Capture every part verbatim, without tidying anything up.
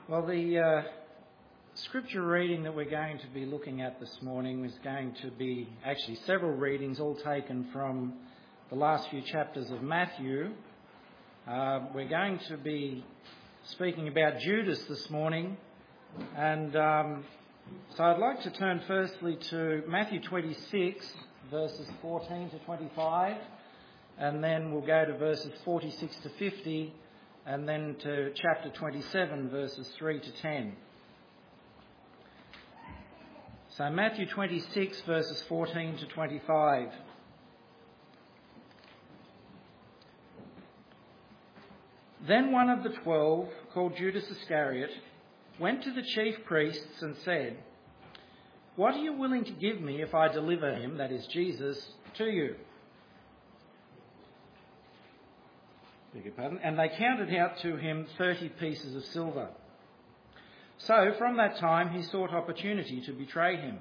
Well, the uh, scripture reading that we're going to be looking at this morning is going to be actually several readings, all taken from the last few chapters of Matthew. Uh, we're going to be speaking about Judas this morning, and um, so I'd like to turn firstly to Matthew twenty-six, verses fourteen to twenty-five, and then we'll go to verses forty-six to fifty, and then to chapter twenty-seven, verses three to ten. So Matthew twenty-six, verses fourteen to twenty-five. Then one of the twelve, called Judas Iscariot, went to the chief priests and said, "What are you willing to give me if I deliver him," that is Jesus, "to you?" Beg your pardon. And they counted out to him thirty pieces of silver. So from that time he sought opportunity to betray him.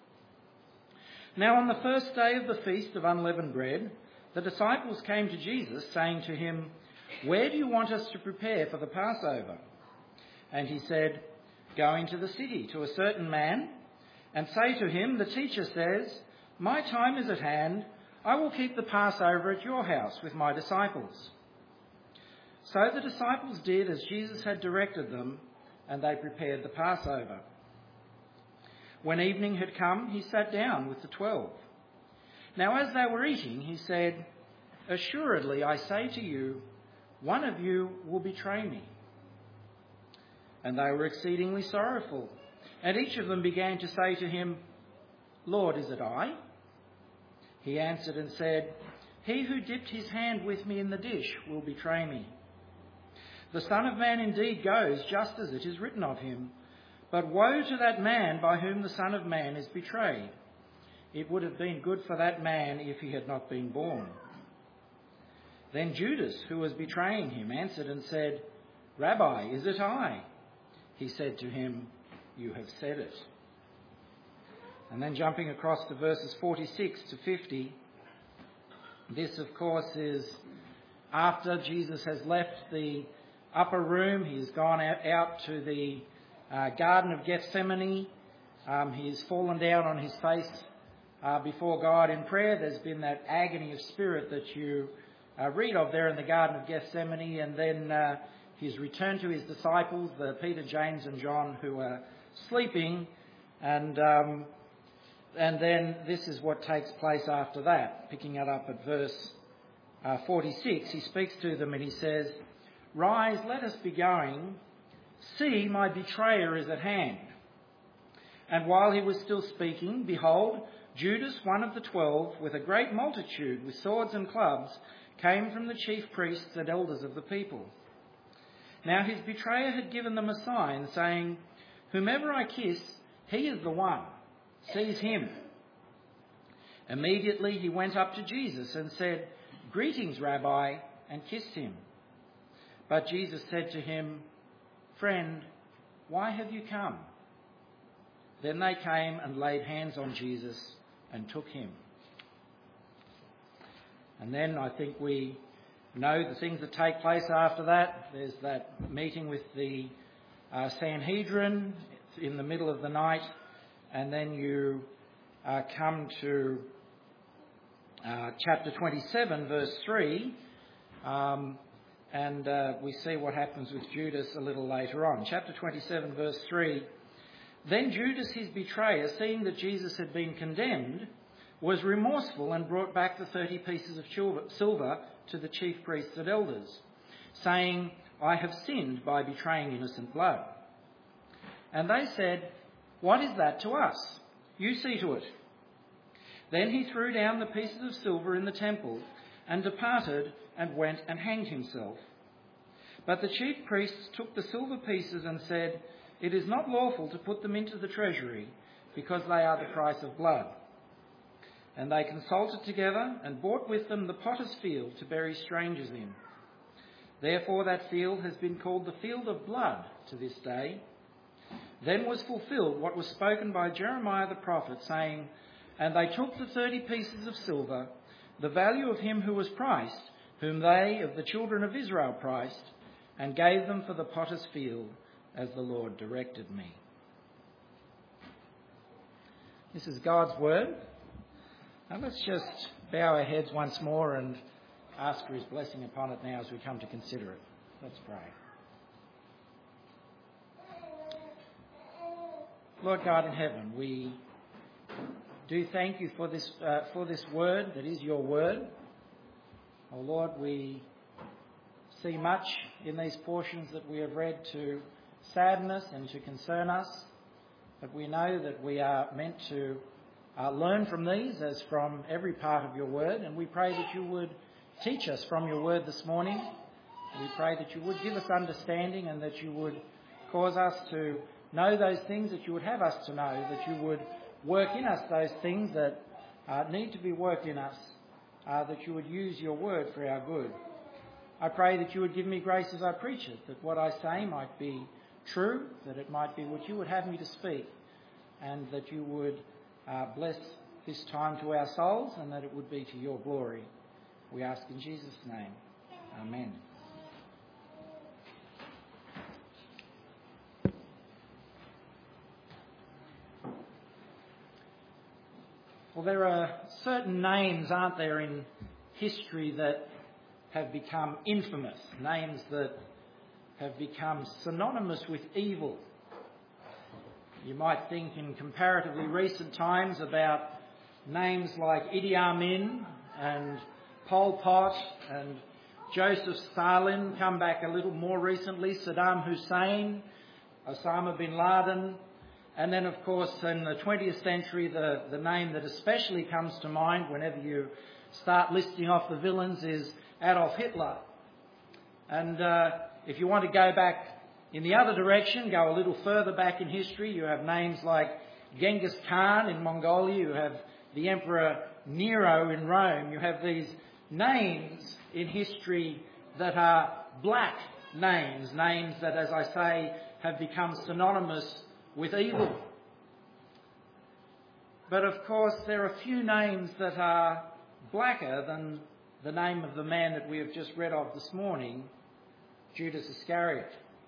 Now on the first day of the feast of unleavened bread, the disciples came to Jesus, saying to him, "Where do you want us to prepare for the Passover?" And he said, "Go into the city to a certain man and say to him, 'The teacher says, my time is at hand. I will keep the Passover at your house with my disciples.'" So the disciples did as Jesus had directed them, and they prepared the Passover. When evening had come, he sat down with the twelve. Now as they were eating, he said, "Assuredly, I say to you, one of you will betray me." And they were exceedingly sorrowful, and each of them began to say to him, "Lord, is it I?" He answered and said, "He who dipped his hand with me in the dish will betray me. The Son of Man indeed goes just as it is written of him, but woe to that man by whom the Son of Man is betrayed. It would have been good for that man if he had not been born." Then Judas, who was betraying him, answered and said, "Rabbi, is it I?" He said to him, "You have said it." And then jumping across to verses forty-six to fifty, this of course is after Jesus has left the upper room. He's gone out, out to the uh, Garden of Gethsemane. Um, he's fallen down on his face uh, before God in prayer. There's been that agony of spirit that you uh, read of there in the Garden of Gethsemane, and then uh, he's returned to his disciples, the Peter, James and John, who are sleeping, and um, and then this is what takes place after that. Picking it up at verse uh, forty-six, he speaks to them and he says, "Rise, let us be going. See, my betrayer is at hand." And while he was still speaking, behold, Judas, one of the twelve, with a great multitude, with swords and clubs, came from the chief priests and elders of the people. Now his betrayer had given them a sign, saying, "Whomever I kiss, he is the one. Seize him." Immediately he went up to Jesus and said, "Greetings, Rabbi," and kissed him. But Jesus said to him, "Friend, why have you come?" Then they came and laid hands on Jesus and took him. And then I think we know the things that take place after that. There's that meeting with the uh, Sanhedrin in the middle of the night, and then you uh, come to uh, chapter twenty-seven, verse three, um, and uh, we see what happens with Judas a little later on. Chapter twenty-seven, verse three. Then Judas, his betrayer, seeing that Jesus had been condemned, was remorseful and brought back the thirty pieces of silver to the chief priests and elders, saying, "I have sinned by betraying innocent blood." And they said, "What is that to us? You see to it." Then he threw down the pieces of silver in the temple and departed and went and hanged himself. But the chief priests took the silver pieces and said, "It is not lawful to put them into the treasury, because they are the price of blood." And they consulted together and bought with them the potter's field to bury strangers in. Therefore that field has been called the field of blood to this day. Then was fulfilled what was spoken by Jeremiah the prophet, saying, "And they took the thirty pieces of silver, the value of him who was priced, whom they of the children of Israel priced, and gave them for the potter's field, as the Lord directed me. This is God's word. Now let's just bow our heads once more and ask for his blessing upon it now as we come to consider it. Let's pray. Lord God in heaven, we do thank you for this uh, for this word that is your word. Oh Lord, we see much in these portions that we have read to sadden us and to concern us, but we know that we are meant to uh, learn from these as from every part of your word, and we pray that you would teach us from your word this morning. We pray that you would give us understanding and that you would cause us to know those things that you would have us to know, that you would work in us those things that uh, need to be worked in us, uh, that you would use your word for our good. I pray that you would give me grace as I preach it, that what I say might be true, that it might be what you would have me to speak, and that you would uh, bless this time to our souls and that it would be to your glory. We ask in Jesus' name. Amen. Well, there are certain names, aren't there, in history that have become infamous, names that have become synonymous with evil. You might think in comparatively recent times about names like Idi Amin and Pol Pot and Joseph Stalin, come back a little more recently, Saddam Hussein, Osama bin Laden, and then of course in the twentieth century the, the name that especially comes to mind whenever you start listing off the villains is Adolf Hitler. And uh, if you want to go back in the other direction, go a little further back in history, you have names like Genghis Khan in Mongolia, you have the Emperor Nero in Rome. You have these names in history that are black names, names that, as I say, have become synonymous with evil. But of course, there are few names that are blacker than the name of the man that we have just read of this morning, Judas Iscariot.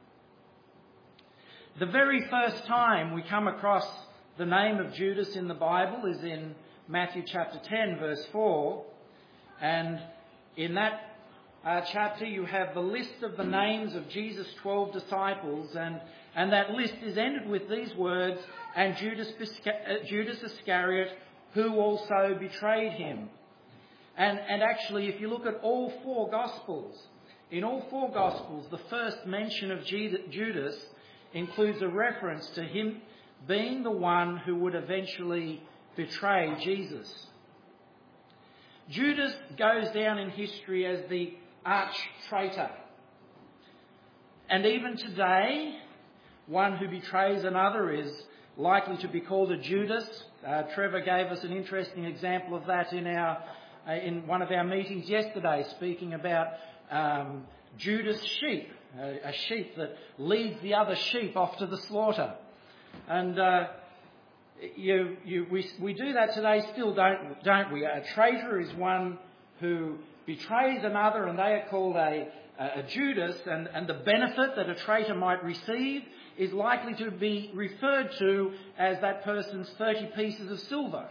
The very first time we come across the name of Judas in the Bible is in Matthew chapter ten, verse four. And in that uh, chapter you have the list of the names of Jesus' twelve disciples, and, and that list is ended with these words, and Judas, Judas Iscariot, who also betrayed him. And, and actually, if you look at all four Gospels, in all four Gospels, the first mention of Judas includes a reference to him being the one who would eventually betray Jesus. Judas goes down in history as the arch-traitor. And even today, one who betrays another is likely to be called a Judas. Uh, Trevor gave us an interesting example of that in our uh, in one of our meetings yesterday, speaking about um, Judas' sheep, a, a sheep that leads the other sheep off to the slaughter. And uh, you, you, we, we do that today still, don't, don't we? A traitor is one who betrays another, and they are called a, a Judas, and, and the benefit that a traitor might receive is likely to be referred to as that person's thirty pieces of silver.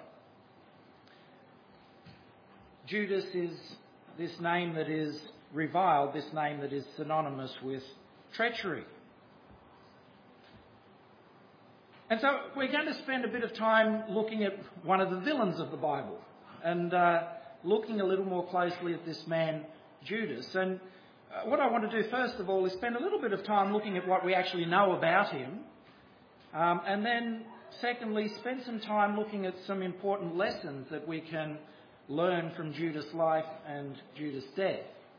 Judas is this name that is reviled, this name that is synonymous with treachery. And so we're going to spend a bit of time looking at one of the villains of the Bible and uh, looking a little more closely at this man, Judas. And uh, what I want to do first of all is spend a little bit of time looking at what we actually know about him. Um, and then secondly, spend some time looking at some important lessons that we can learn from Judas' life and Judas' death.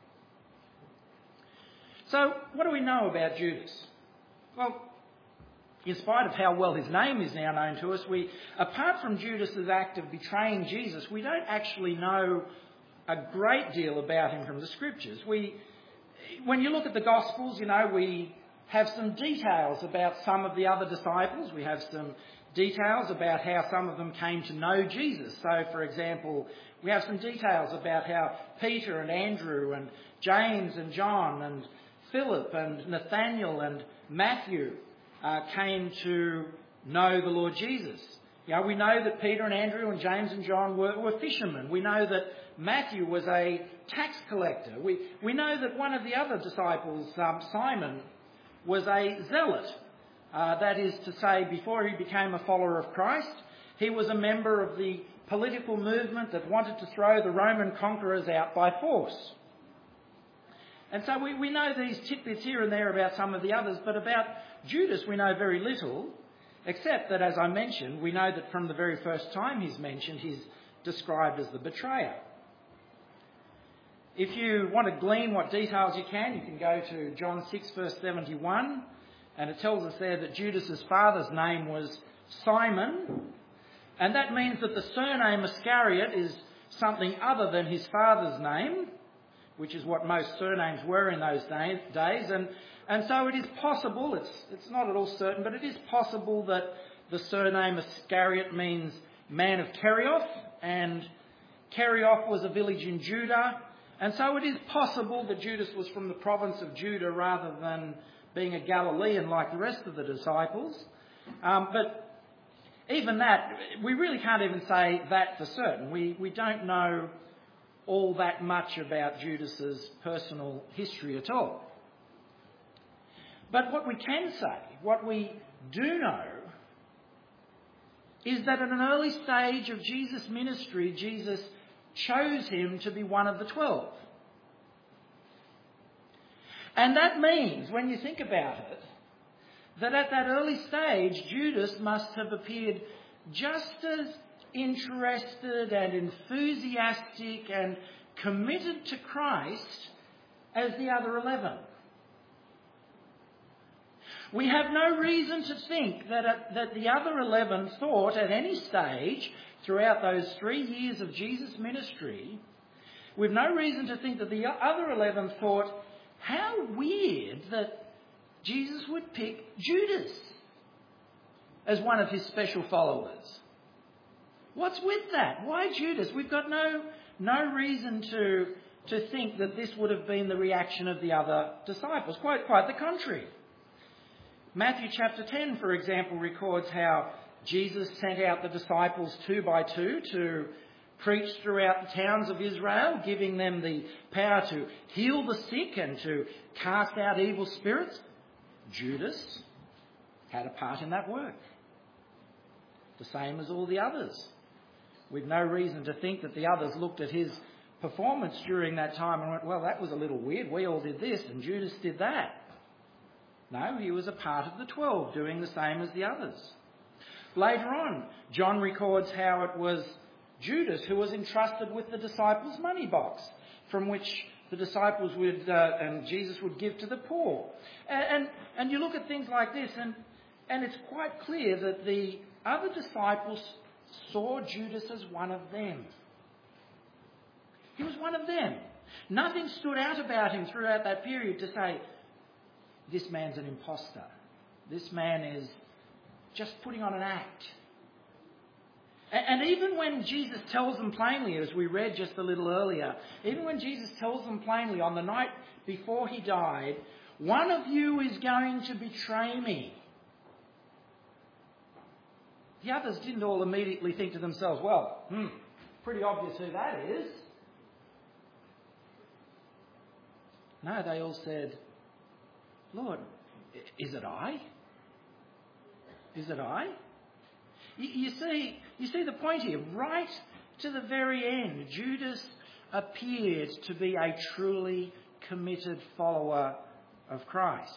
So what do we know about Judas? Well, in spite of how well his name is now known to us, we, apart from Judas' act of betraying Jesus, we don't actually know a great deal about him from the Scriptures. We, when you look at the Gospels, you know, we have some details about some of the other disciples. We have some details about how some of them came to know Jesus. So, for example, we have some details about how Peter and Andrew and James and John and Philip and Nathaniel and Matthew uh, came to know the Lord Jesus. You know, we know that Peter and Andrew and James and John were, were fishermen. We know that Matthew was a tax collector. We, we know that one of the other disciples, um, Simon, was a zealot. Uh, that is to say, before he became a follower of Christ, he was a member of the political movement that wanted to throw the Roman conquerors out by force. And so we, we know these tidbits here and there about some of the others, but about Judas we know very little, except that, as I mentioned, we know that from the very first time he's mentioned, he's described as the betrayer. If you want to glean what details you can, you can go to John six verse seventy-one, and it tells us there that Judas's father's name was Simon, and that means that the surname Iscariot is something other than his father's name, which is what most surnames were in those day, days. And, and so it is possible, it's, it's not at all certain, but it is possible that the surname Iscariot means man of Kerioth, and Kerioth was a village in Judah. And so it is possible that Judas was from the province of Judah rather than being a Galilean like the rest of the disciples. Um, but even that, we really can't even say that for certain. We, we don't know all that much about Judas's personal history at all. But what we can say, what we do know, is that at an early stage of Jesus' ministry, Jesus chose him to be one of the twelve. And that means, when you think about it, that at that early stage, Judas must have appeared just as interested and enthusiastic and committed to Christ as the other eleven. We have no reason to think that, uh, that the other eleven thought at any stage throughout those three years of Jesus' ministry, we've no reason to think that the other eleven thought, how weird that Jesus would pick Judas as one of his special followers. What's with that? Why Judas? We've got no, no reason to, to think that this would have been the reaction of the other disciples. Quite, quite the contrary. Matthew chapter ten, for example, records how Jesus sent out the disciples two by two to preach throughout the towns of Israel, giving them the power to heal the sick and to cast out evil spirits. Judas had a part in that work, the same as all the others. We've no reason to think that the others looked at his performance during that time and went, well, that was a little weird. We all did this and Judas did that. No, he was a part of the twelve, doing the same as the others. Later on, John records how it was Judas who was entrusted with the disciples' money box, from which the disciples would uh, and Jesus would give to the poor. And, and and you look at things like this, and and it's quite clear that the other disciples saw Judas as one of them. He was one of them. Nothing stood out about him throughout that period to say, this man's an imposter. This man is just putting on an act. And even when Jesus tells them plainly, as we read just a little earlier, even when Jesus tells them plainly on the night before he died, one of you is going to betray me. The others didn't all immediately think to themselves, well, hmm, pretty obvious who that is. No, they all said, Lord, is it I? Is it I? You, you see, you see the point here. Right to the very end, Judas appeared to be a truly committed follower of Christ.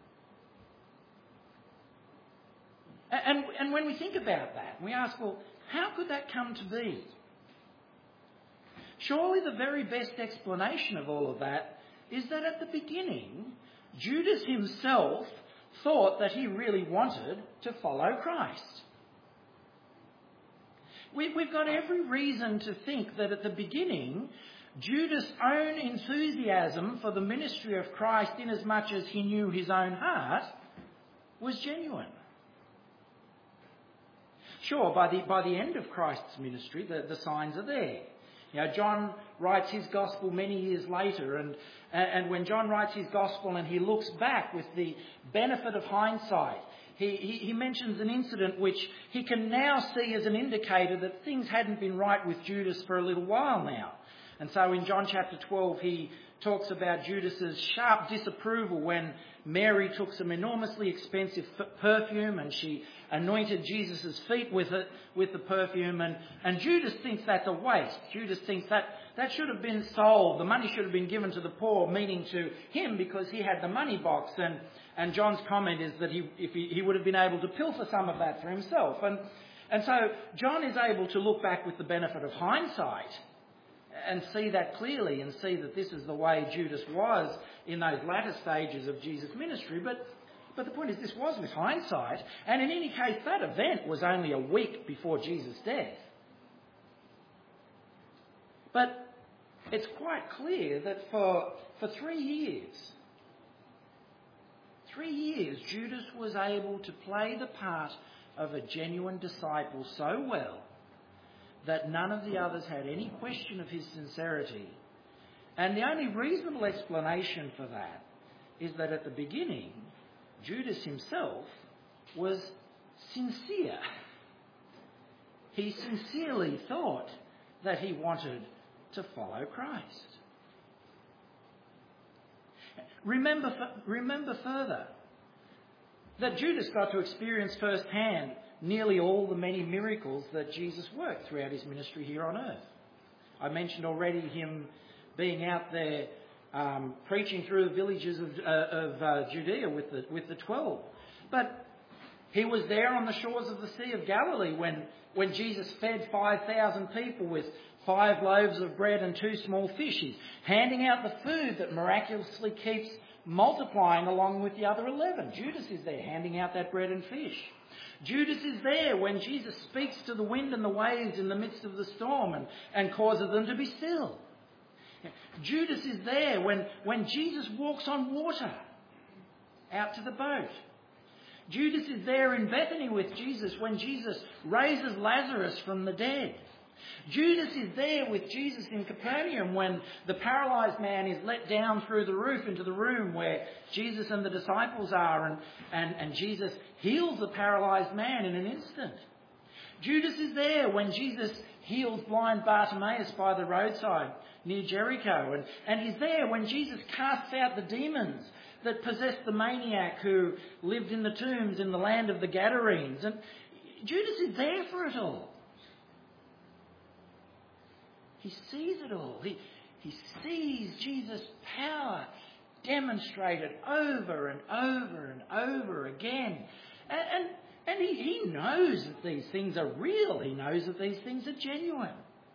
And, and when we think about that, we ask, well, how could that come to be? Surely the very best explanation of all of that is that at the beginning, Judas himself thought that he really wanted to follow Christ. We, we've got every reason to think that at the beginning, Judas' own enthusiasm for the ministry of Christ, inasmuch as he knew his own heart, was genuine. Sure, by the, by the end of Christ's ministry, the, the signs are there. You know, John writes his gospel many years later, and, and when John writes his gospel and he looks back with the benefit of hindsight, he, he, he mentions an incident which he can now see as an indicator that things hadn't been right with Judas for a little while now. And so in John chapter twelve, he talks about Judas's sharp disapproval when Mary took some enormously expensive f- perfume and she anointed Jesus' feet with it, with the perfume, and, and Judas thinks that's a waste. Judas thinks that that should have been sold. The money should have been given to the poor, meaning to him because he had the money box. And, and John's comment is that he, if he, he would have been able to pilfer some of that for himself. And, and so John is able to look back with the benefit of hindsight and see that clearly and see that this is the way Judas was in those latter stages of Jesus' ministry. But, but the point is, this was with hindsight. And in any case, that event was only a week before Jesus' death. But it's quite clear that for, for three years, three years, Judas was able to play the part of a genuine disciple so well that none of the others had any question of his sincerity. And the only reasonable explanation for that is that at the beginning, Judas himself was sincere. He sincerely thought that he wanted to follow Christ. Remember, remember further that Judas got to experience firsthand nearly all the many miracles that Jesus worked throughout his ministry here on earth. I mentioned already him being out there um, preaching through the villages of, uh, of uh, Judea with the, with the twelve. But he was there on the shores of the Sea of Galilee when, when Jesus fed five thousand people with five loaves of bread and two small fish. He's handing out the food that miraculously keeps multiplying along with the other eleven. Judas is there handing out that bread and fish. Judas is there when Jesus speaks to the wind and the waves in the midst of the storm and, and causes them to be still. Judas is there when, when Jesus walks on water out to the boat. Judas is there in Bethany with Jesus when Jesus raises Lazarus from the dead. Judas is there with Jesus in Capernaum when the paralysed man is let down through the roof into the room where Jesus and the disciples are, and, and, and Jesus heals the paralysed man in an instant. Judas is there when Jesus heals blind Bartimaeus by the roadside near Jericho, and, and he's there when Jesus casts out the demons that possessed the maniac who lived in the tombs in the land of the Gadarenes. And Judas is there for it all. He sees it all. He, he sees Jesus' power demonstrated over and over and over again. And, and, and he, he knows that these things are real. He knows that these things are genuine.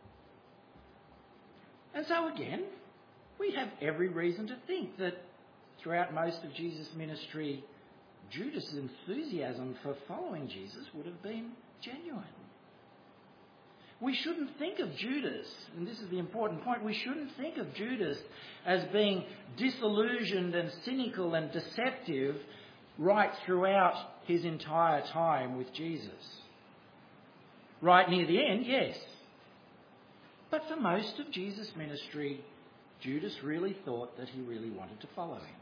And so again, we have every reason to think that throughout most of Jesus' ministry, Judas' enthusiasm for following Jesus would have been genuine. We shouldn't think of Judas, and this is the important point, we shouldn't think of Judas as being disillusioned and cynical and deceptive right throughout his entire time with Jesus. Right near the end, yes. But for most of Jesus' ministry, Judas really thought that he really wanted to follow him.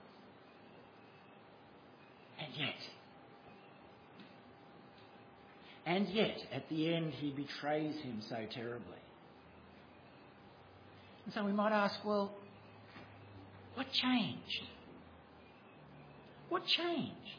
And yet, And yet, at the end, he betrays him so terribly. And so we might ask, well, what changed? What changed?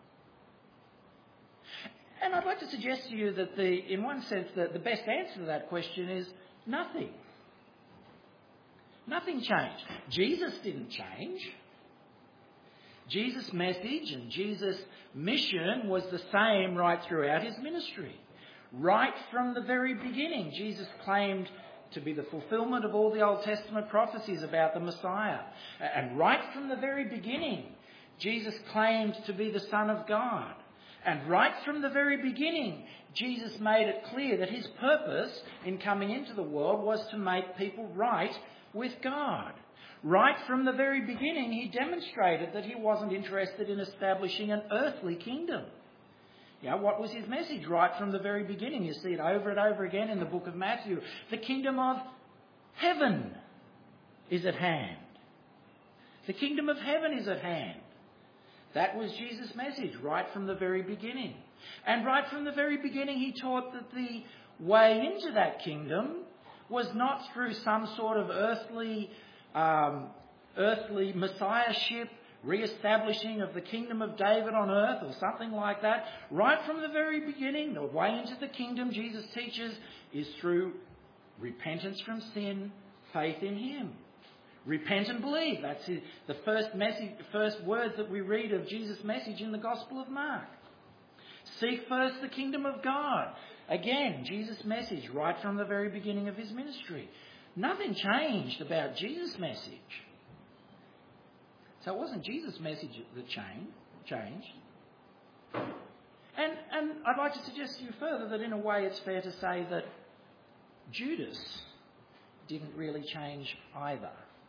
And I'd like to suggest to you that, the, in one sense, that the best answer to that question is nothing. Nothing changed. Jesus didn't change. Jesus' message and Jesus' mission was the same right throughout his ministry. Right from the very beginning, Jesus claimed to be the fulfillment of all the Old Testament prophecies about the Messiah. And right from the very beginning, Jesus claimed to be the Son of God. And right from the very beginning, Jesus made it clear that his purpose in coming into the world was to make people right with God. Right from the very beginning, he demonstrated that he wasn't interested in establishing an earthly kingdom. You know, what was his message right from the very beginning? You see it over and over again in the book of Matthew. The kingdom of Heaven is at hand. The kingdom of heaven is at hand. That was Jesus' message right from the very beginning. And right from the very beginning he taught that the way into that kingdom was not through some sort of earthly, um, earthly messiahship, re-establishing of the kingdom of David on earth or something like that. Right from the very beginning, the way into the kingdom, Jesus teaches, is through repentance from sin, faith in him. Repent and believe. That's the first message, first words that we read of Jesus' message in the Gospel of Mark. Seek first the kingdom of God. Again, Jesus' message right from the very beginning of his ministry. Nothing changed about Jesus' message. So it wasn't Jesus' message that changed. changed. And, and I'd like to suggest to you further that in a way it's fair to say that Judas didn't really change either.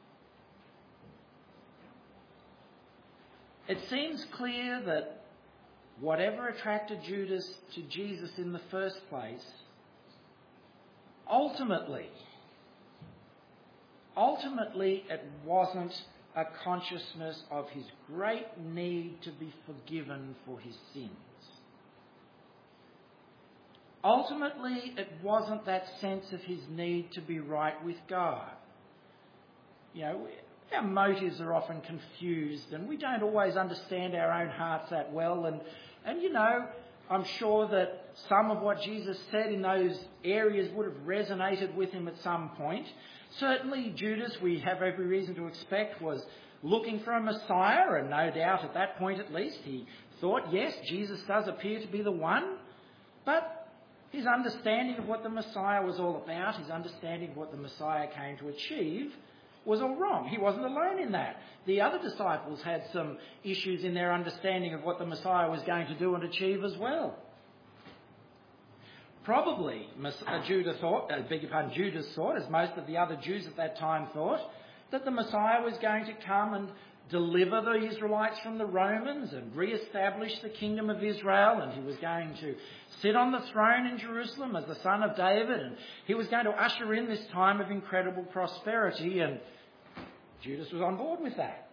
It seems clear that whatever attracted Judas to Jesus in the first place, ultimately, ultimately it wasn't a consciousness of his great need to be forgiven for his sins. Ultimately, it wasn't that sense of his need to be right with God. You know, our motives are often confused and we don't always understand our own hearts that well. And, and you know, I'm sure that some of what Jesus said in those areas would have resonated with him at some point. Certainly Judas, we have every reason to expect, was looking for a Messiah, and no doubt at that point at least he thought, yes, Jesus does appear to be the one, but his understanding of what the Messiah was all about, his understanding of what the Messiah came to achieve, was all wrong. He wasn't alone in that. The other disciples had some issues in their understanding of what the Messiah was going to do and achieve as well. Probably Judas thought, uh, beg your pardon, Judas thought, as most of the other Jews at that time thought, that the Messiah was going to come and deliver the Israelites from the Romans and re-establish the kingdom of Israel, and he was going to sit on the throne in Jerusalem as the son of David, and he was going to usher in this time of incredible prosperity, and Judas was on board with that.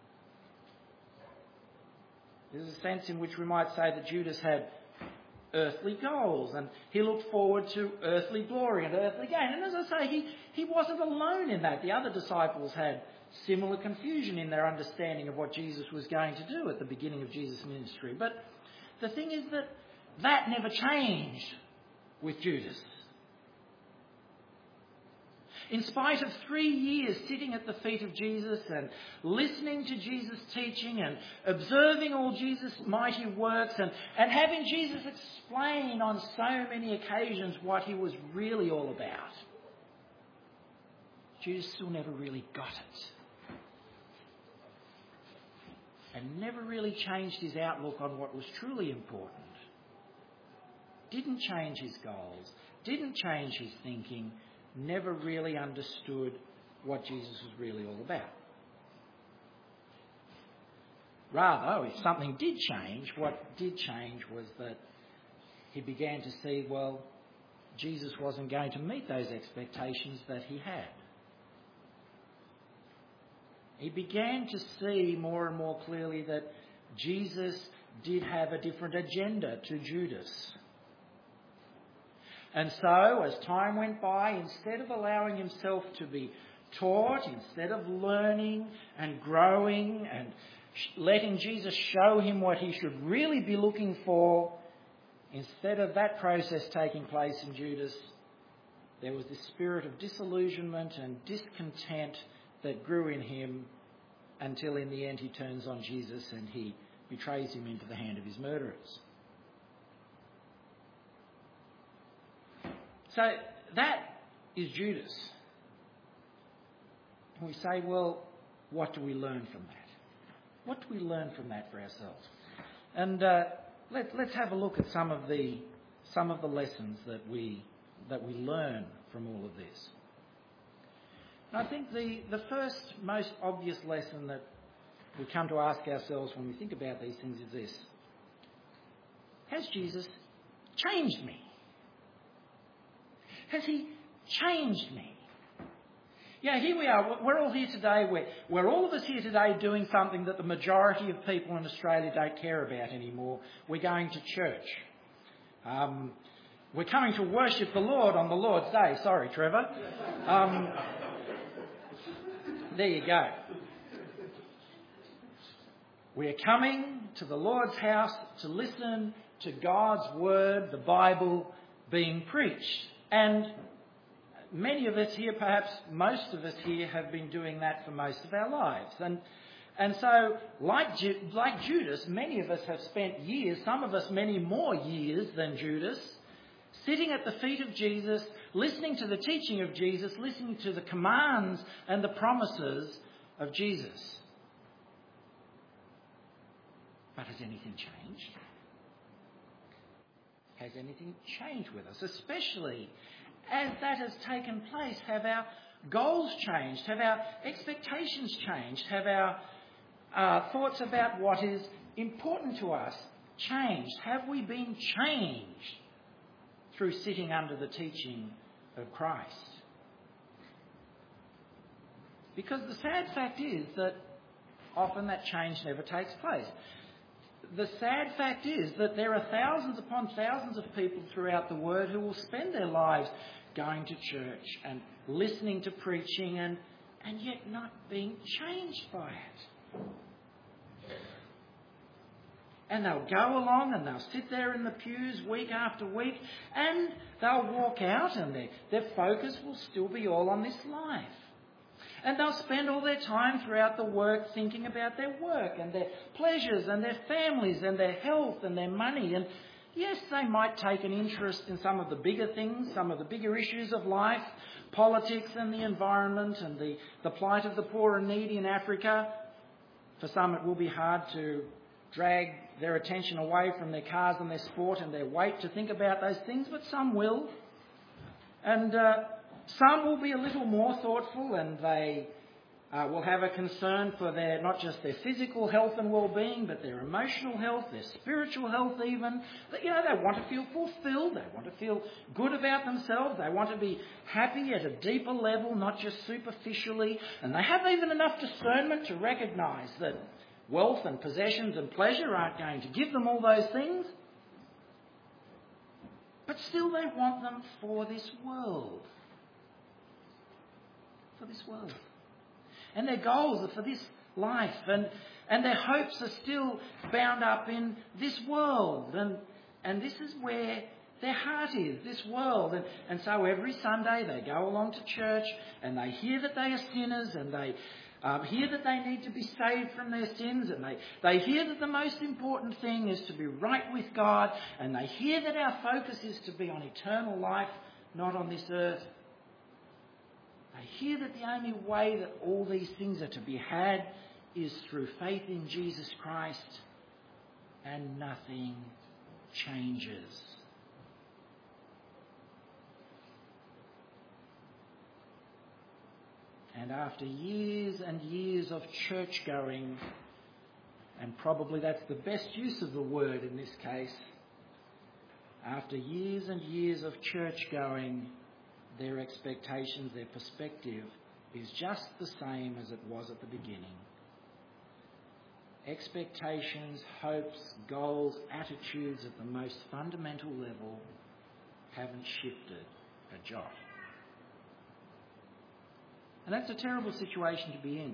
There's a sense in which we might say that Judas had earthly goals, and he looked forward to earthly glory and earthly gain. And as I say, he, he wasn't alone in that. The other disciples had similar confusion in their understanding of what Jesus was going to do at the beginning of Jesus' ministry. But the thing is that that never changed with Judas. In spite of three years sitting at the feet of Jesus and listening to Jesus' teaching and observing all Jesus' mighty works and, and having Jesus explain on so many occasions what he was really all about, Judas still never really got it. And never really changed his outlook on what was truly important. Didn't change his goals. Didn't change his thinking. Never really understood what Jesus was really all about. Rather, if something did change, what did change was that he began to see, well, Jesus wasn't going to meet those expectations that he had. He began to see more and more clearly that Jesus did have a different agenda to Judas. And so, as time went by, instead of allowing himself to be taught, instead of learning and growing and letting Jesus show him what he should really be looking for, instead of that process taking place in Judas, there was this spirit of disillusionment and discontent that grew in him until in the end he turns on Jesus and he betrays him into the hand of his murderers. So that is Judas. And we say, well, what do we learn from that? What do we learn from that for ourselves? And uh, let, let's have a look at some of the some of the lessons that we that we learn from all of this. And I think the, the first most obvious lesson that we come to ask ourselves when we think about these things is this: has Jesus changed me? Has he changed me? Yeah, here we are. We're all here today. We're, we're all of us here today doing something that the majority of people in Australia don't care about anymore. We're going to church. Um, we're coming to worship the Lord on the Lord's Day. Sorry, Trevor. Um, there you go. We're coming to the Lord's house to listen to God's word, the Bible, being preached. And many of us here, perhaps most of us here, have been doing that for most of our lives. And and so, like, Ju- like Judas, many of us have spent years, some of us many more years than Judas, sitting at the feet of Jesus, listening to the teaching of Jesus, listening to the commands and the promises of Jesus. But has anything changed? Has anything changed with us? Especially as that has taken place, have our goals changed? Have our expectations changed? Have our uh, thoughts about what is important to us changed? Have we been changed through sitting under the teaching of Christ? Because the sad fact is that often that change never takes place. The sad fact is that there are thousands upon thousands of people throughout the world who will spend their lives going to church and listening to preaching and, and yet not being changed by it. And they'll go along and they'll sit there in the pews week after week and they'll walk out and their, their focus will still be all on this life. And they'll spend all their time throughout the work thinking about their work and their pleasures and their families and their health and their money. And yes, they might take an interest in some of the bigger things, some of the bigger issues of life, politics and the environment and the, the plight of the poor and needy in Africa. For some, it will be hard to drag their attention away from their cars and their sport and their weight to think about those things, but some will. And uh, some will be a little more thoughtful and they uh, will have a concern for their not just their physical health and well-being, but their emotional health, their spiritual health even. But, you know, they want to feel fulfilled. They want to feel good about themselves. They want to be happy at a deeper level, not just superficially. And they have even enough discernment to recognise that wealth and possessions and pleasure aren't going to give them all those things. But still they want them for this world. For this world. And their goals are for this life. And, and their hopes are still bound up in this world. And, and this is where their heart is, this world. And, and so every Sunday they go along to church and they hear that they are sinners and they um, hear that they need to be saved from their sins. And they, they hear that the most important thing is to be right with God. And they hear that our focus is to be on eternal life, not on this earth. They hear that the only way that all these things are to be had is through faith in Jesus Christ, and nothing changes. And after years and years of church going, and probably that's the best use of the word in this case, after years and years of church going, their expectations, their perspective is just the same as it was at the beginning. Expectations, hopes, goals, attitudes at the most fundamental level haven't shifted a jot. And that's a terrible situation to be in.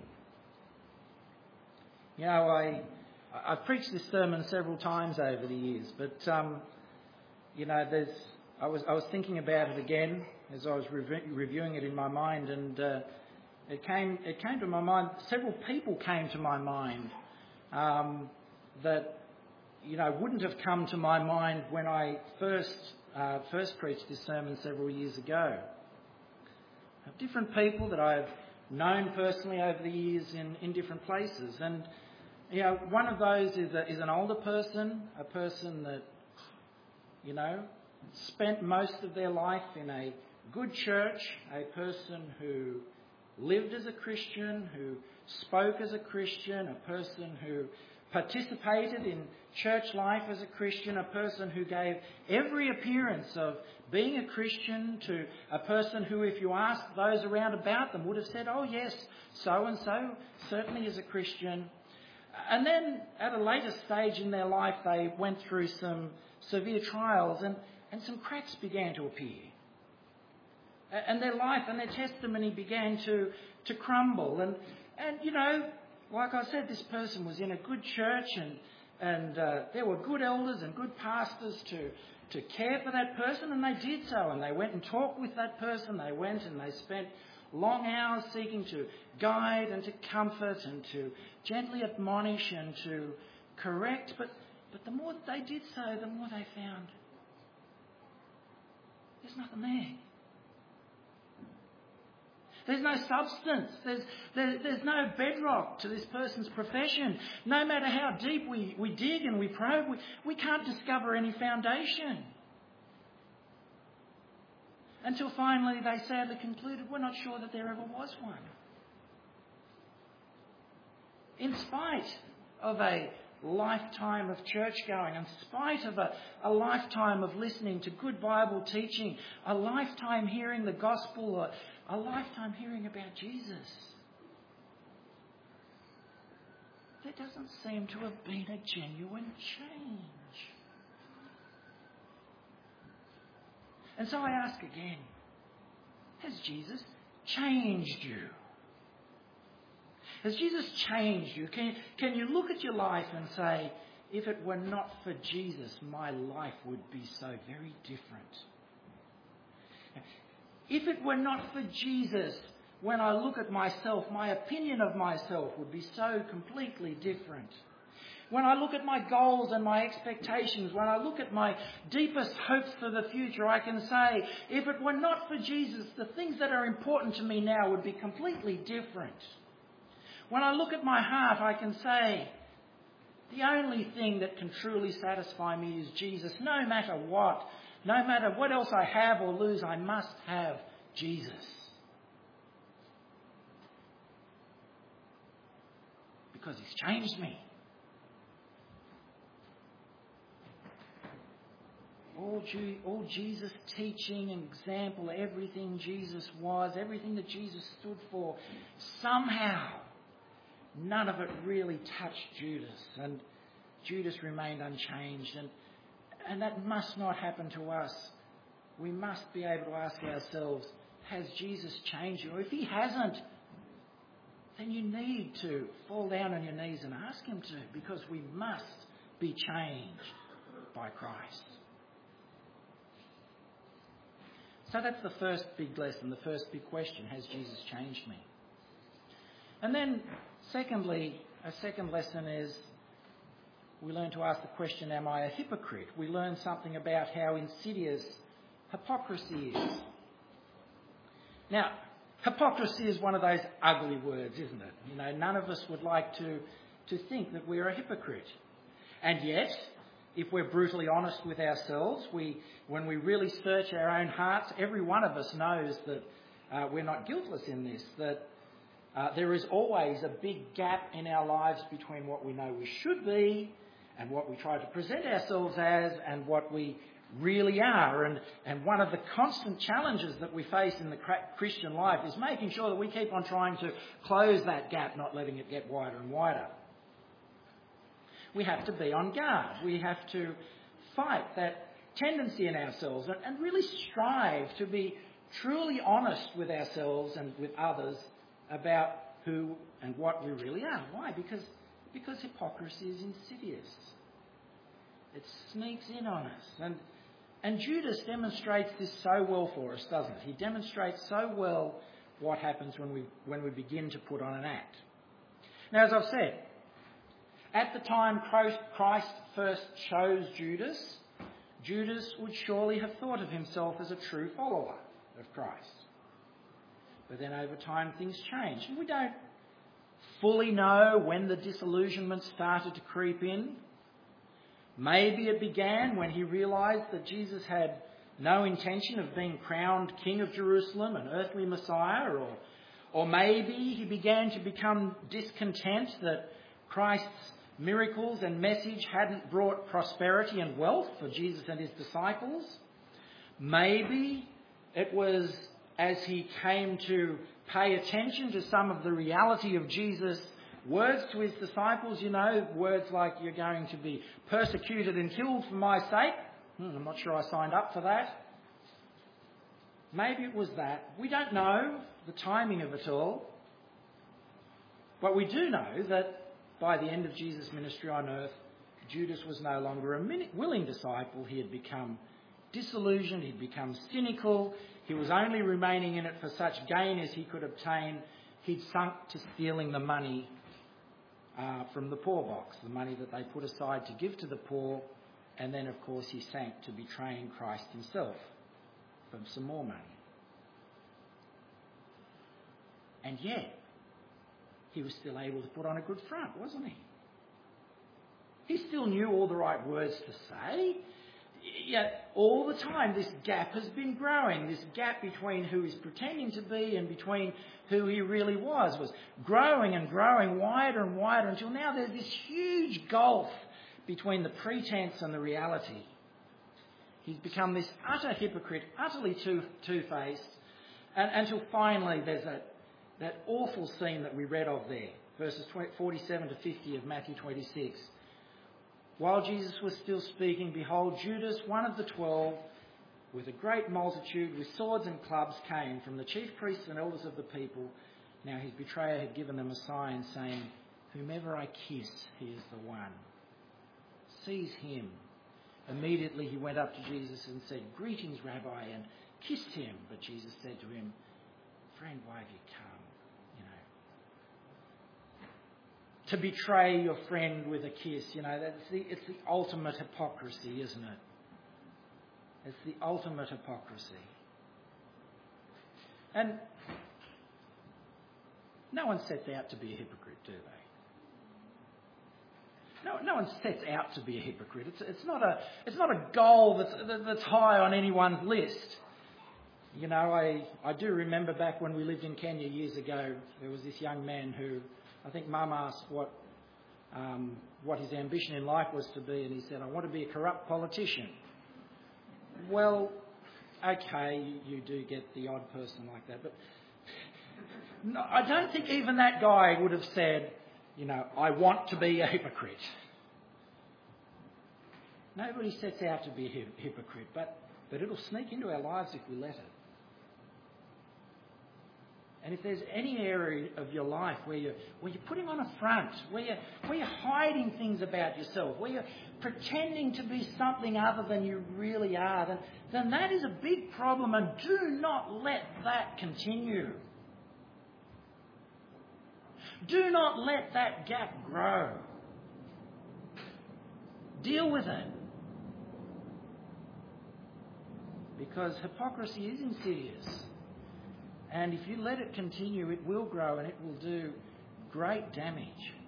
You know, I, I've preached this sermon several times over the years, but, um, you know, there's, I was, I was thinking about it again as I was rev- reviewing it in my mind, and uh, it came, it came to my mind, several people came to my mind um, that, you know, wouldn't have come to my mind when I first, uh, first preached this sermon several years ago. Different people that I've known personally over the years in, in different places. And, you know, one of those is, a, is an older person, a person that, you know, spent most of their life in a good church, a person who lived as a Christian, who spoke as a Christian, a person who participated in church life as a Christian, a person who gave every appearance of being a Christian, to a person who, if you asked those around about them, would have said, oh yes, so-and-so certainly is a Christian. And then at a later stage in their life, they went through some severe trials and, and some cracks began to appear. And their life and their testimony began to, to crumble. And, and, you know, like I said, this person was in a good church and, and uh, there were good elders and good pastors to, to care for that person, and they did so. And they went and talked with that person. They went and they spent long hours seeking to guide and to comfort and to gently admonish and to correct. But, but the more that they did so, the more they found there's nothing there. There's no substance. There's, there, there's no bedrock to this person's profession. No matter how deep we, we dig and we probe, we, we can't discover any foundation. Until finally they sadly concluded, we're not sure that there ever was one. In spite of a lifetime of church going, in spite of a, a lifetime of listening to good Bible teaching, a lifetime hearing the gospel, a, a lifetime hearing about Jesus, there doesn't seem to have been a genuine change. And so I ask again, has Jesus changed you? Has Jesus changed you? Can, can you look at your life and say, if it were not for Jesus, my life would be so very different? If it were not for Jesus, when I look at myself, my opinion of myself would be so completely different. When I look at my goals and my expectations, when I look at my deepest hopes for the future, I can say, if it were not for Jesus, the things that are important to me now would be completely different. When I look at my heart, I can say, the only thing that can truly satisfy me is Jesus. No matter what, no matter what else I have or lose, I must have Jesus. Because he's changed me. All, G- all Jesus' teaching and example, everything Jesus was, everything that Jesus stood for, somehow none of it really touched Judas, and Judas remained unchanged. And, and that must not happen to us. We must be able to ask ourselves, has Jesus changed you? Or if he hasn't, then you need to fall down on your knees and ask him to, because we must be changed by Christ. So that's the first big lesson, the first big question, has Jesus changed me? And then, secondly, a second lesson is we learn to ask the question, am I a hypocrite? We learn something about how insidious hypocrisy is. Now, hypocrisy is one of those ugly words, isn't it? You know, none of us would like to, to think that we're a hypocrite. And yet, if we're brutally honest with ourselves, we, when we really search our own hearts, every one of us knows that uh, we're not guiltless in this, that uh, there is always a big gap in our lives between what we know we should be and what we try to present ourselves as and what we really are. And, and one of the constant challenges that we face in the Christian life is making sure that we keep on trying to close that gap, not letting it get wider and wider. We have to be on guard. We have to fight that tendency in ourselves and, and really strive to be truly honest with ourselves and with others about who and what we really are. Why? Because, because hypocrisy is insidious. It sneaks in on us. And, and Judas demonstrates this so well for us, doesn't it? He demonstrates so well what happens when we, when we begin to put on an act. Now, as I've said, at the time Christ first chose Judas, Judas would surely have thought of himself as a true follower of Christ. But then over time things changed. And we don't fully know when the disillusionment started to creep in. Maybe it began when he realised that Jesus had no intention of being crowned King of Jerusalem, an earthly Messiah, or, or maybe he began to become discontent that Christ's miracles and message hadn't brought prosperity and wealth for Jesus and his disciples. Maybe it was as he came to pay attention to some of the reality of Jesus' words to his disciples, you know, words like, you're going to be persecuted and killed for my sake. Hmm, I'm not sure I signed up for that. Maybe it was that. We don't know the timing of it all. But we do know that by the end of Jesus' ministry on earth, Judas was no longer a willing disciple. He had become disillusioned. He'd become cynical. He was only remaining in it for such gain as he could obtain. He'd sunk to stealing the money uh, from the poor box, the money that they put aside to give to the poor. And then, of course, he sank to betraying Christ himself for some more money. And yet, he was still able to put on a good front, wasn't he? He still knew all the right words to say. Yet all the time this gap has been growing. This gap between who he's pretending to be and between who he really was was growing and growing wider and wider until now there's this huge gulf between the pretense and the reality. He's become this utter hypocrite, utterly two, two-faced, and until finally there's that That awful scene that we read of there, verses forty-seven to fifty of Matthew twenty-six. While Jesus was still speaking, behold, Judas, one of the twelve, with a great multitude, with swords and clubs, came from the chief priests and elders of the people. Now his betrayer had given them a sign, saying, whomever I kiss, he is the one. Seize him. Immediately he went up to Jesus and said, greetings, Rabbi, and kissed him. But Jesus said to him, friend, why have you come? To betray your friend with a kiss, you know, that's the, it's the ultimate hypocrisy, isn't it? It's the ultimate hypocrisy. And no one sets out to be a hypocrite, do they? No, no one sets out to be a hypocrite. It's, it's not a, it's not a goal that's, that's high on anyone's list. You know, I, I do remember back when we lived in Kenya years ago, there was this young man who, I think Mum asked what um, what his ambition in life was to be, and he said, I want to be a corrupt politician. Well, okay, you, you do get the odd person like that, but no, I don't think even that guy would have said, you know, I want to be a hypocrite. Nobody sets out to be a hypocrite, but, but it'll sneak into our lives if we let it. And if there's any area of your life where you're, where you're putting on a front, where you're, where you're hiding things about yourself, where you're pretending to be something other than you really are, then, then that is a big problem, and do not let that continue. Do not let that gap grow. Deal with it. Because hypocrisy is insidious. And if you let it continue, it will grow and it will do great damage.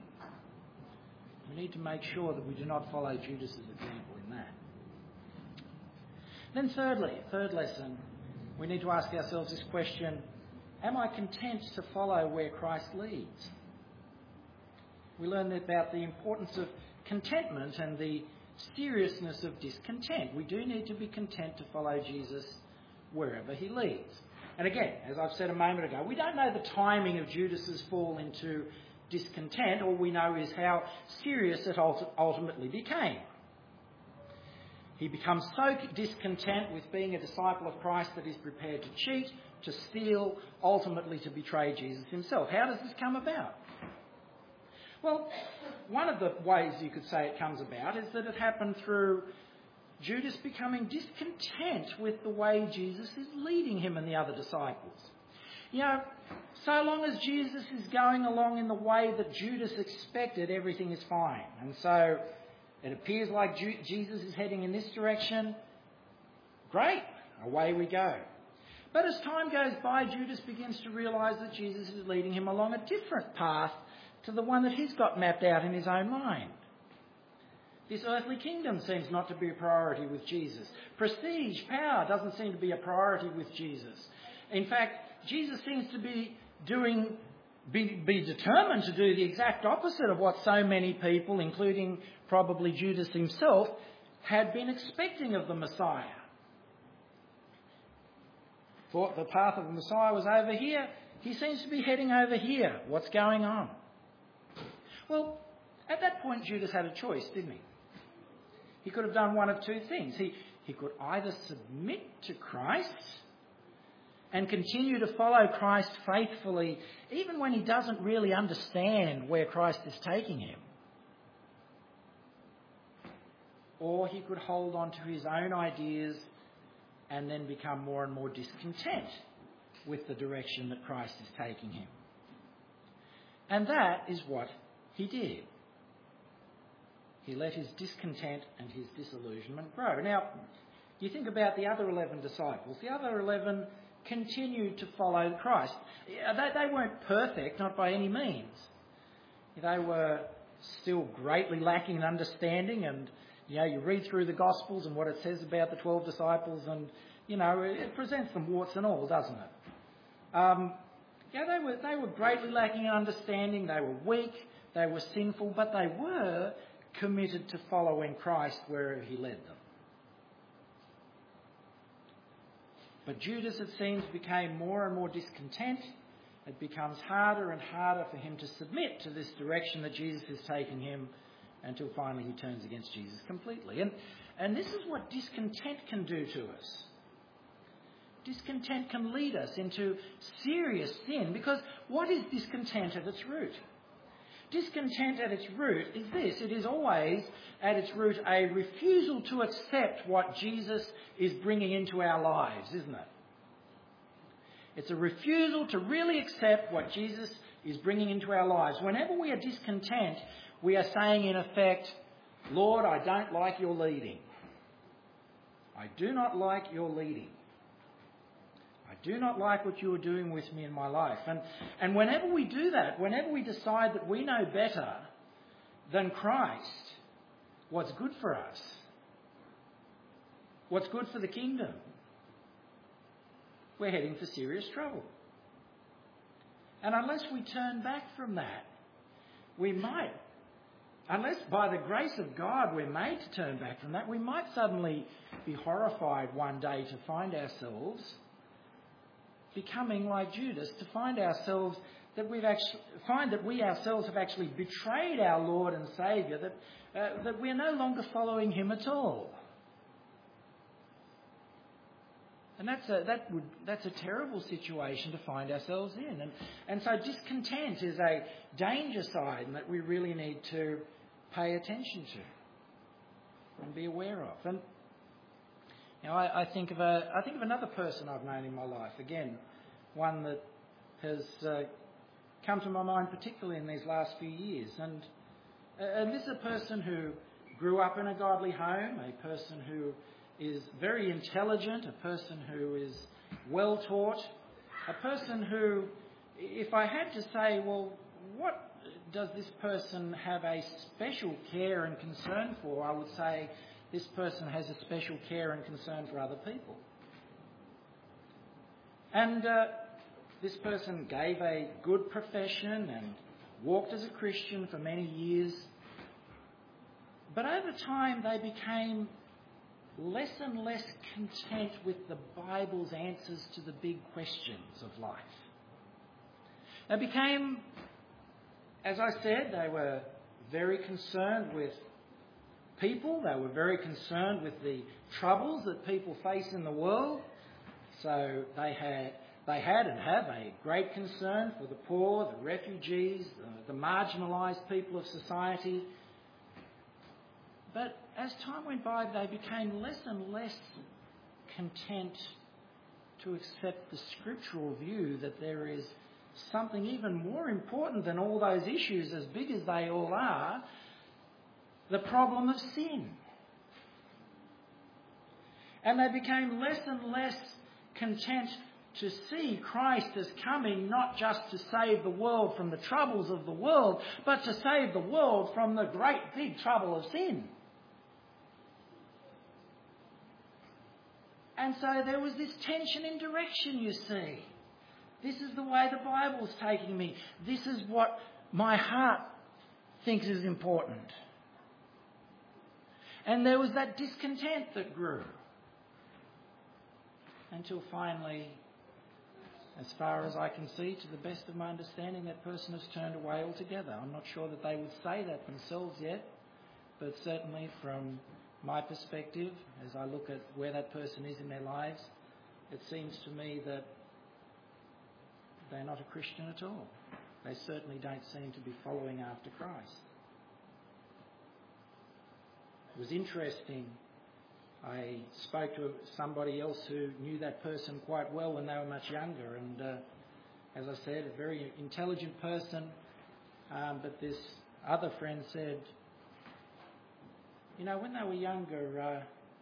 We need to make sure that we do not follow Judas' example in that. Then thirdly, third lesson, we need to ask ourselves this question, am I content to follow where Christ leads? We learn about the importance of contentment and the seriousness of discontent. We do need to be content to follow Jesus wherever he leads. And again, as I've said a moment ago, we don't know the timing of Judas's fall into discontent. All we know is how serious it ultimately became. He becomes so discontent with being a disciple of Christ that he's prepared to cheat, to steal, ultimately to betray Jesus himself. How does this come about? Well, one of the ways you could say it comes about is that it happened through Judas becoming discontent with the way Jesus is leading him and the other disciples. You know, so long as Jesus is going along in the way that Judas expected, everything is fine. And so it appears like Ju- Jesus is heading in this direction. Great, away we go. But as time goes by, Judas begins to realise that Jesus is leading him along a different path to the one that he's got mapped out in his own mind. This earthly kingdom seems not to be a priority with Jesus. Prestige, power doesn't seem to be a priority with Jesus. In fact, Jesus seems to be doing be, be determined to do the exact opposite of what so many people, including probably Judas himself, had been expecting of the Messiah. Thought the path of the Messiah was over here. He seems to be heading over here. What's going on? Well, at that point, Judas had a choice, didn't he? He could have done one of two things. He, he could either submit to Christ and continue to follow Christ faithfully, even when he doesn't really understand where Christ is taking him. Or he could hold on to his own ideas and then become more and more discontent with the direction that Christ is taking him. And that is what he did. He let his discontent and his disillusionment grow. Now, you think about the other eleven disciples. The other eleven continued to follow Christ. They, they weren't perfect, not by any means. They were still greatly lacking in understanding, and you know, you read through the Gospels and what it says about the twelve disciples, and you know, it presents them warts and all, doesn't it? Um, yeah, they were they were greatly lacking in understanding. They were weak. They were sinful, but they were committed to following Christ wherever he led them. But Judas, it seems, became more and more discontent. It becomes harder and harder for him to submit to this direction that Jesus is taking him, until finally he turns against Jesus completely. And, and this is what discontent can do to us. Discontent can lead us into serious sin, because what is discontent at its root? Discontent at its root is this. It is always at its root a refusal to accept what Jesus is bringing into our lives, isn't it? It's a refusal to really accept what Jesus is bringing into our lives. Whenever we are discontent, we are saying in effect, Lord, I don't like your leading. I do not like your leading. I do not like what you are doing with me in my life. And, and whenever we do that, whenever we decide that we know better than Christ what's good for us, what's good for the kingdom, we're heading for serious trouble. And unless we turn back from that, we might, unless by the grace of God we're made to turn back from that, we might suddenly be horrified one day to find ourselves becoming like Judas, to find ourselves that we've actually find that we ourselves have actually betrayed our Lord and Saviour, that uh, that we're no longer following him at all. And that's a that would that's a terrible situation to find ourselves in. And and so discontent is a danger sign that we really need to pay attention to and be aware of. And Now, I, I think of a, I think of another person I've known in my life. Again, one that has uh, come to my mind particularly in these last few years. And, uh, and this is a person who grew up in a godly home, a person who is very intelligent, a person who is well taught, a person who, if I had to say, well, what does this person have a special care and concern for, I would say this person has a special care and concern for other people. And uh, this person gave a good profession and walked as a Christian for many years. But over time they became less and less content with the Bible's answers to the big questions of life. They became, as I said, they were very concerned with people. They were very concerned with the troubles that people face in the world. So they had, they had and have a great concern for the poor, the refugees, the, the marginalised people of society. But as time went by, they became less and less content to accept the scriptural view that there is something even more important than all those issues, as big as they all are, the problem of sin. And they became less and less content to see Christ as coming not just to save the world from the troubles of the world, but to save the world from the great big trouble of sin. And so there was this tension in direction, you see. This is the way the Bible's taking me. This is what my heart thinks is important. And there was that discontent that grew. Until finally, as far as I can see, to the best of my understanding, that person has turned away altogether. I'm not sure that they would say that themselves yet, but certainly from my perspective, as I look at where that person is in their lives, it seems to me that they're not a Christian at all. They certainly don't seem to be following after Christ. It was interesting. I spoke to somebody else who knew that person quite well when they were much younger, and uh, as I said, a very intelligent person, um, but this other friend said, you know, when they were younger, uh,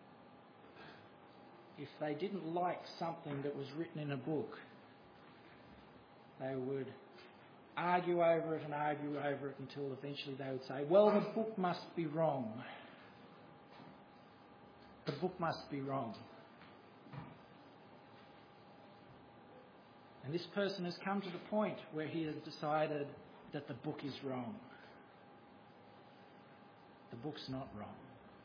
if they didn't like something that was written in a book, they would argue over it and argue over it until eventually they would say, well, the book must be wrong. The book must be wrong. And this person has come to the point where he has decided that the book is wrong. The book's not wrong.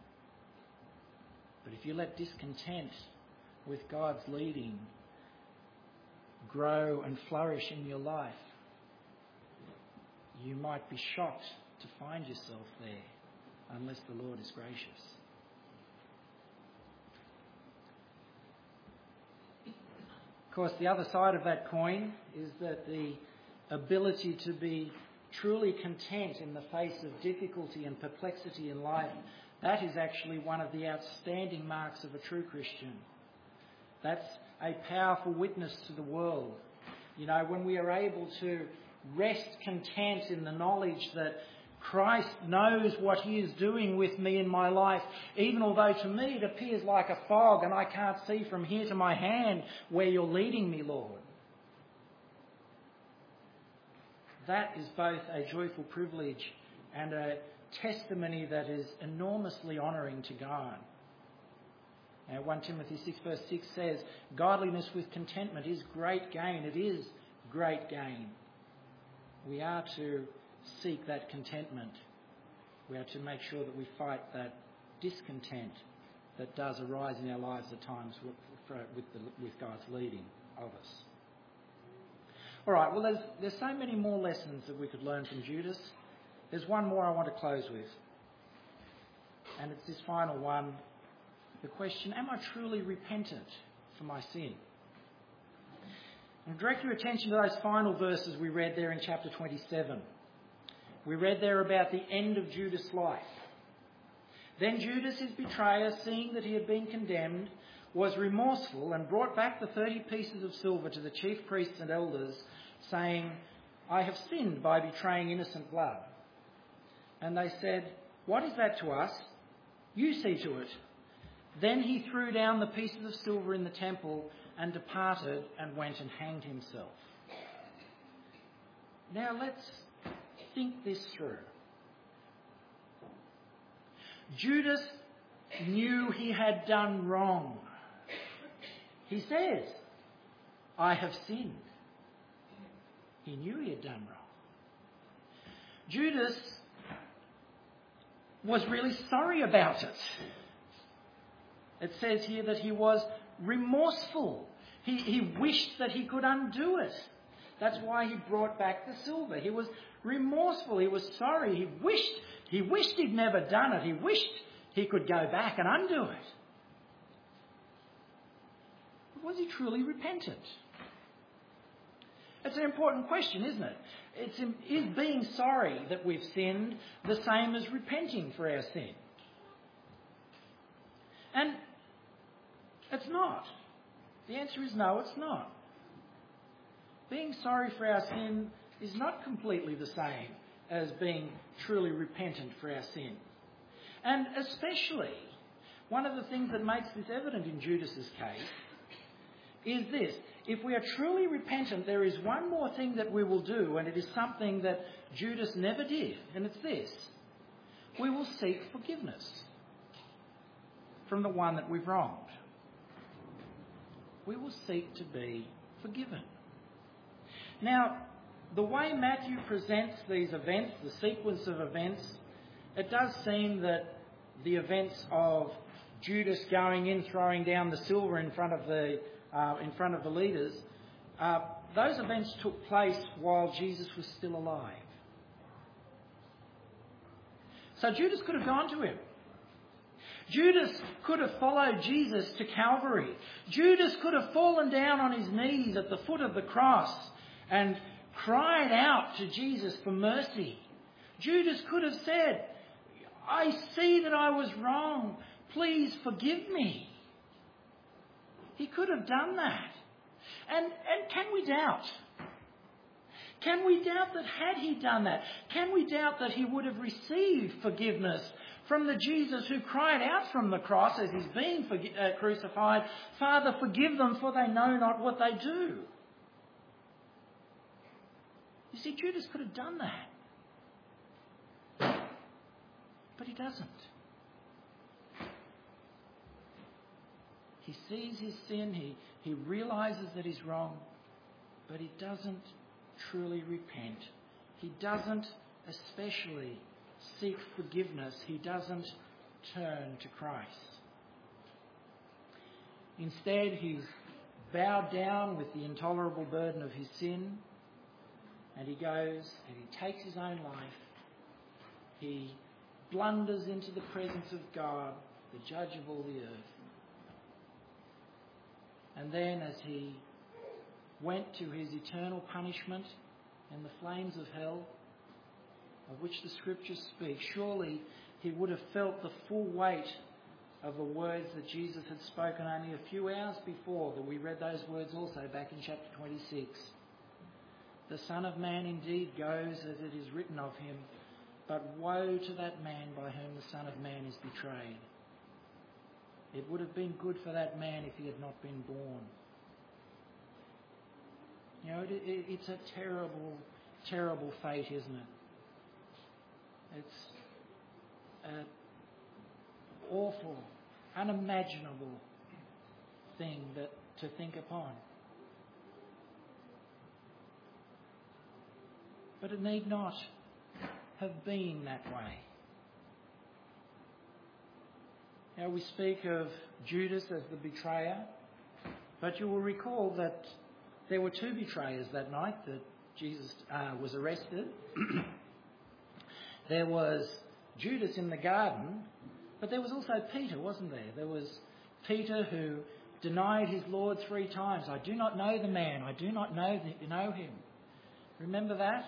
But if you let discontent with God's leading grow and flourish in your life, you might be shocked to find yourself there unless the Lord is gracious. Of course, the other side of that coin is that the ability to be truly content in the face of difficulty and perplexity in life, that is actually one of the outstanding marks of a true Christian. That's a powerful witness to the world. You know, when we are able to rest content in the knowledge that Christ knows what he is doing with me in my life, even although to me it appears like a fog and I can't see from here to my hand where you're leading me, Lord. That is both a joyful privilege and a testimony that is enormously honouring to God. Now, First Timothy six verse six says, godliness with contentment is great gain. It is great gain. We are to seek that contentment. We are to make sure that we fight that discontent that does arise in our lives at times with, with, the, with God's leading of us. All right, well, there's, there's so many more lessons that we could learn from Judas. There's one more I want to close with. And it's this final one. The question, am I truly repentant for my sin? And direct your attention to those final verses we read there in chapter twenty-seven. We read there about the end of Judas' life. Then Judas, his betrayer, seeing that he had been condemned, was remorseful and brought back the thirty pieces of silver to the chief priests and elders, saying, I have sinned by betraying innocent blood. And they said, what is that to us? You see to it. Then he threw down the pieces of silver in the temple and departed and went and hanged himself. Now let's think this through. Judas knew he had done wrong. He says, I have sinned. He knew he had done wrong. Judas was really sorry about it. It says here that he was remorseful. He, he wished that he could undo it. That's why he brought back the silver. He was remorseful. He was sorry. He wished, he wished he'd never done it. He wished he could go back and undo it. But was he truly repentant? It's an important question, isn't it? It's, is being sorry that we've sinned the same as repenting for our sin? And it's not. The answer is no, it's not. Being sorry for our sin is not completely the same as being truly repentant for our sin. And especially, one of the things that makes this evident in Judas's case is this. If we are truly repentant, there is one more thing that we will do, and it is something that Judas never did, and it's this. We will seek forgiveness from the one that we've wronged. We will seek to be forgiven. Now, the way Matthew presents these events, the sequence of events, it does seem that the events of Judas going in, throwing down the silver in front of the uh, in front of the leaders, uh, those events took place while Jesus was still alive. So Judas could have gone to him. Judas could have followed Jesus to Calvary. Judas could have fallen down on his knees at the foot of the cross and cried out to Jesus for mercy. Judas could have said, I see that I was wrong. Please forgive me. He could have done that. And, and can we doubt? Can we doubt that had he done that? Can we doubt that he would have received forgiveness from the Jesus who cried out from the cross as he's being forgi- uh, crucified, Father, forgive them for they know not what they do? You see, Judas could have done that. But he doesn't. He sees his sin, he, he realises that he's wrong, but he doesn't truly repent. He doesn't especially seek forgiveness. He doesn't turn to Christ. Instead, he's bowed down with the intolerable burden of his sin, and he goes and he takes his own life. He blunders into the presence of God, the judge of all the earth. And then as he went to his eternal punishment in the flames of hell, of which the scriptures speak, surely he would have felt the full weight of the words that Jesus had spoken only a few hours before, that we read those words also back in chapter twenty-six. The Son of Man indeed goes as it is written of him, but woe to that man by whom the Son of Man is betrayed. It would have been good for that man if he had not been born. You know, it, it, it's a terrible, terrible fate, isn't it? It's an awful, unimaginable thing that to think upon. But it need not have been that way. Now we speak of Judas as the betrayer, but you will recall that there were two betrayers that night that Jesus uh, was arrested. There was Judas in the garden, but there was also Peter, wasn't there? There was Peter who denied his Lord three times. I do not know the man. I do not know the, know him. Remember that?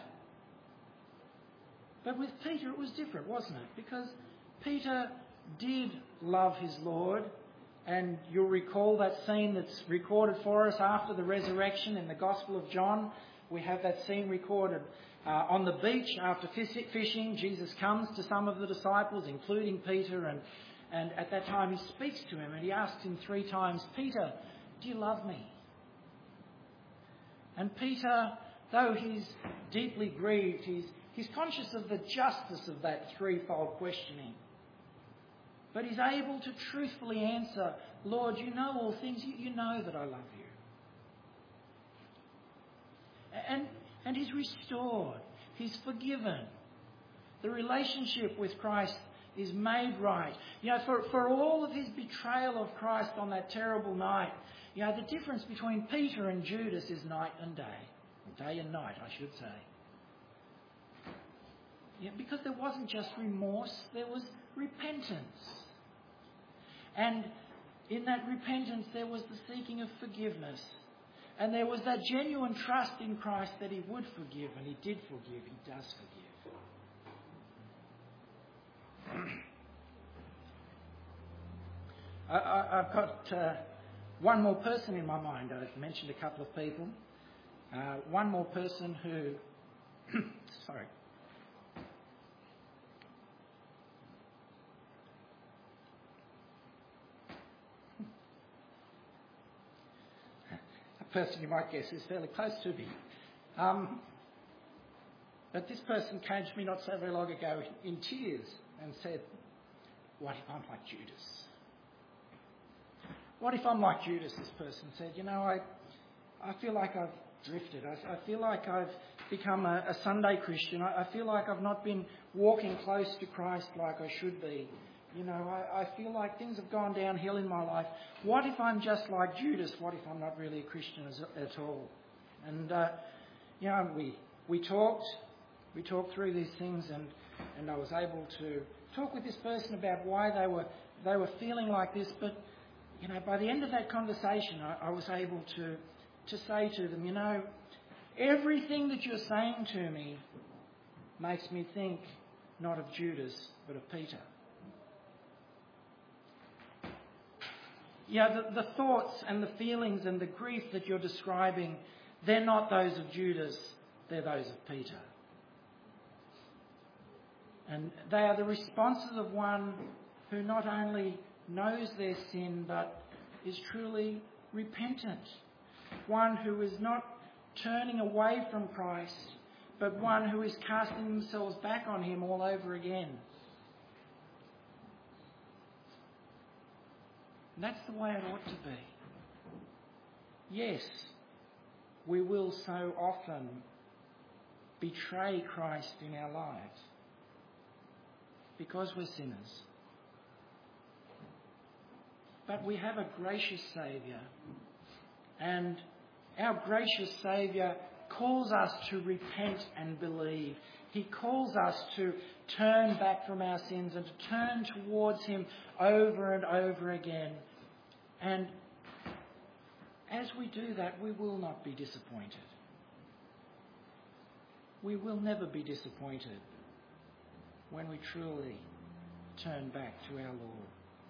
But with Peter it was different, wasn't it? Because Peter did love his Lord, and you'll recall that scene that's recorded for us after the resurrection in the Gospel of John. We have that scene recorded uh, on the beach after fishing. Jesus comes to some of the disciples, including Peter, and, and at that time he speaks to him and he asks him three times, Peter, do you love me? And Peter, though he's deeply grieved, he's, he's conscious of the justice of that threefold questioning. But he's able to truthfully answer, Lord, you know all things. You, you know that I love you. And, and he's restored. He's forgiven. The relationship with Christ is made right. You know, for, for all of his betrayal of Christ on that terrible night, you know, the difference between Peter and Judas is night and day. Day and night, I should say. Yeah, because there wasn't just remorse, there was repentance. And in that repentance there was the seeking of forgiveness. And there was that genuine trust in Christ that he would forgive, and he did forgive, he does forgive. I, I, I've got uh, one more person in my mind. I've mentioned a couple of people. Uh, one more person who... sorry. Person you might guess is fairly close to me. Um, but this person came to me not so very long ago in tears and said, what if I'm like Judas? What if I'm like Judas, this person said. You know, I I feel like I've drifted. I, I feel like I've become a, a Sunday Christian. I, I feel like I've not been walking close to Christ like I should be. You know, I, I feel like things have gone downhill in my life. What if I'm just like Judas? What if I'm not really a Christian as, at all? And, uh, you know, we we talked, we talked through these things, and, and I was able to talk with this person about why they were they were feeling like this. But, you know, by the end of that conversation, I, I was able to to say to them, you know, everything that you're saying to me makes me think not of Judas, but of Peter. Yeah, the, the thoughts and the feelings and the grief that you're describing, they're not those of Judas, they're those of Peter. And they are the responses of one who not only knows their sin, but is truly repentant. One who is not turning away from Christ, but one who is casting themselves back on him all over again. And that's the way it ought to be. Yes, we will so often betray Christ in our lives because we're sinners. But we have a gracious Saviour, and our gracious Saviour calls us to repent and believe. He calls us to turn back from our sins and to turn towards Him over and over again. And as we do that, we will not be disappointed. We will never be disappointed when we truly turn back to our Lord.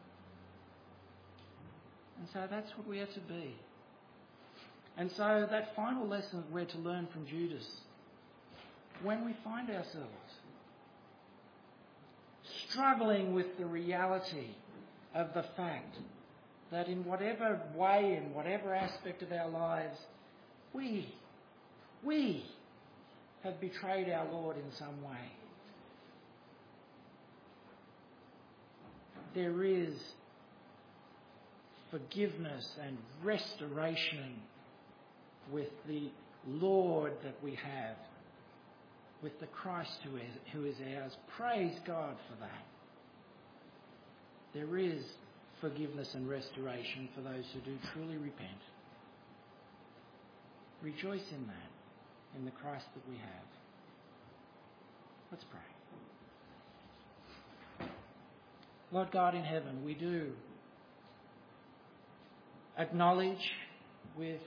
And so that's what we are to be. And so that final lesson that we're to learn from Judas, when we find ourselves struggling with the reality of the fact that in whatever way, in whatever aspect of our lives, we, we have betrayed our Lord in some way, there is forgiveness and restoration with the Lord that we have, with the Christ who is, who is ours. Praise God for that. There is forgiveness and restoration for those who do truly repent. Rejoice in that, in the Christ that we have. Let's pray. Lord God in heaven, we do acknowledge with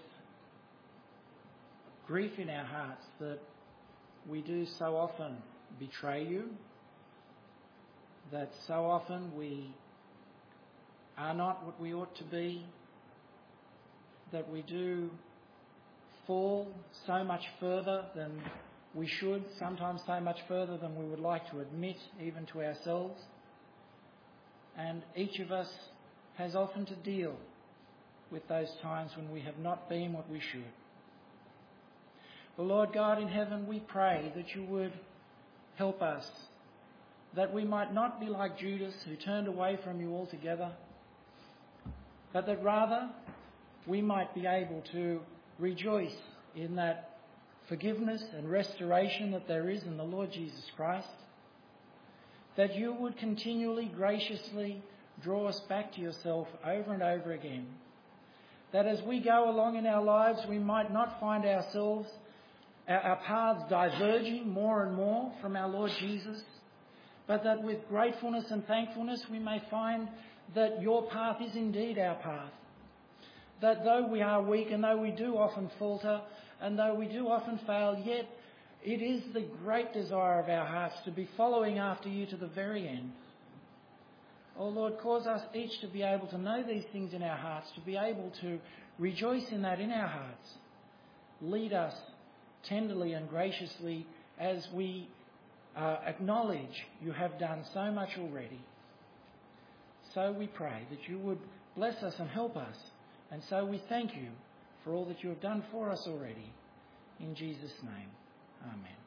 grief in our hearts that we do so often betray you, that so often we are not what we ought to be, that we do fall so much further than we should, sometimes so much further than we would like to admit even to ourselves. And each of us has often to deal with those times when we have not been what we should. But Lord God in heaven, we pray that you would help us, that we might not be like Judas who turned away from you altogether, but that rather we might be able to rejoice in that forgiveness and restoration that there is in the Lord Jesus Christ, that you would continually graciously draw us back to yourself over and over again, that as we go along in our lives we might not find ourselves, our, our paths diverging more and more from our Lord Jesus, but that with gratefulness and thankfulness we may find that your path is indeed our path. That though we are weak and though we do often falter and though we do often fail, yet it is the great desire of our hearts to be following after you to the very end. Oh Lord, cause us each to be able to know these things in our hearts, to be able to rejoice in that in our hearts. Lead us tenderly and graciously as we uh, acknowledge you have done so much already. So we pray that you would bless us and help us. And so we thank you for all that you have done for us already. In Jesus' name, amen.